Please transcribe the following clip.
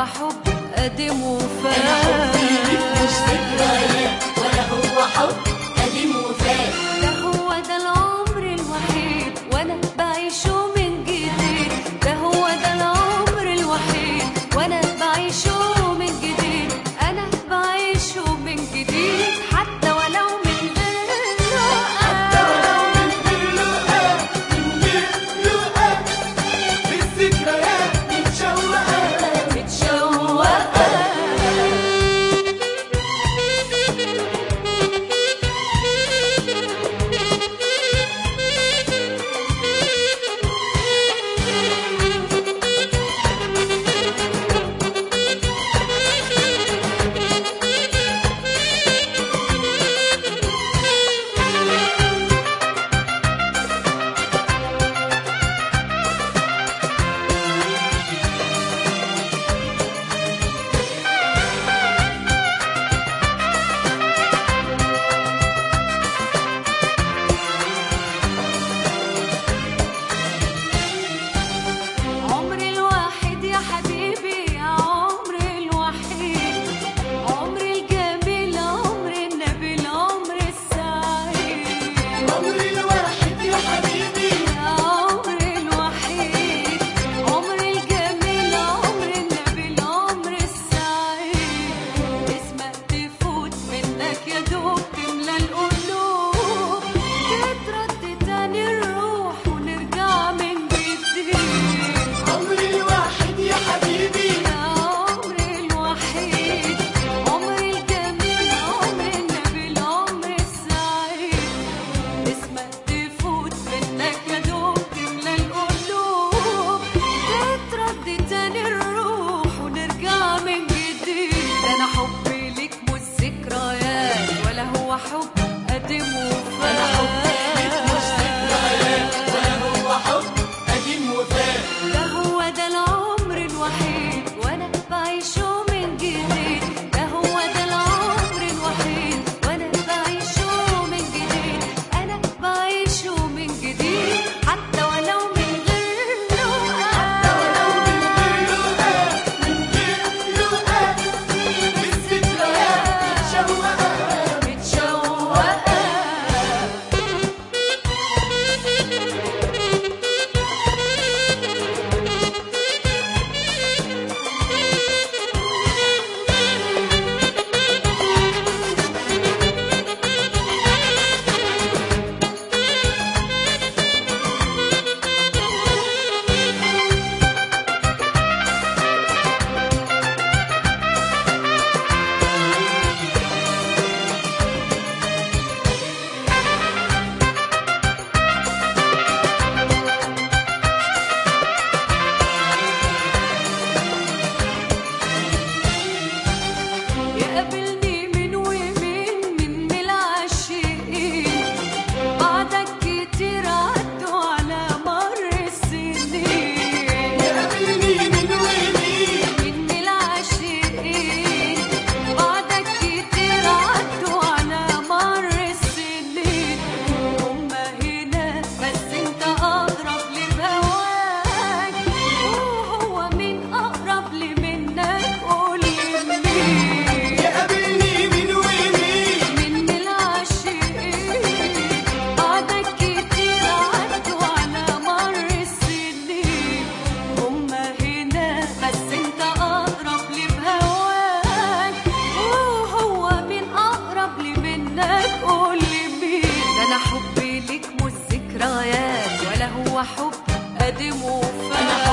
حب قديم وفات. أنا حبي ليك مش ذكريات ولا هو حب قديم وفات. ده هو ده العمر الوحيد وأنا بعيشه من جديد. ده هو ده العمر الوحيد وأنا بعيشه من جديد. أنا بعيشه من جديد حتى ولو من غير لقاء. من غير لقاء بالذكريات متشوقة. عمري الواحد يا حبيبي يا عمري الوحيد. عمري الجميل عمري النبيل عمري السعيد. عمري الواحد يا حبيبي يا عمري الوحيد. عمري الجميل عمري النبيل عمري السعيد. اسمك تفوت منك يا دوب تملى القلوب. تتردد تاني الروح ونرجع من جديد. عمري الواحد يا حبيبي يا عمري الوحيد. عمري الجميل عمري النبيل عمري السعيد. اسمك تفوت منك يا دوب تملى القلوب. تتردد تاني الروح ونرجع من جديد. ده أنا حبي ليك مش ذكريات ولا هو حب قديم وفات. أنا حبي ليك مش ذكريات ولا هو حب قديم وفات. ده هو ده العمر الوحيد وأنا بعيشه من جديد. ده هو ده العمر الوحيد وأنا بعيشه من جديد. أنا بعيشه من جديد حتى ولو من غير لقاء. من غير لقاء بالذكريات متشوقة. يقابلني من ومين من العاشقين. بعدك كتير عدوا على مر السنين. يقابلني من ومين من العاشقين. بعدك كتير عدوا على مر السنين. هما هنا بس انت اقرب لي بهواك. وهو مين اقرب لي منك قولي مين. يقابلني من ومين من العاشقين. بعدك كتير عدوا على مر السنين. هما هنا بس انت اقرب لي بهواك. وهو مين اقرب لي منك قولي مين. ده انا حبي ليك مش ذكريات ولا هو حب قديم وفات.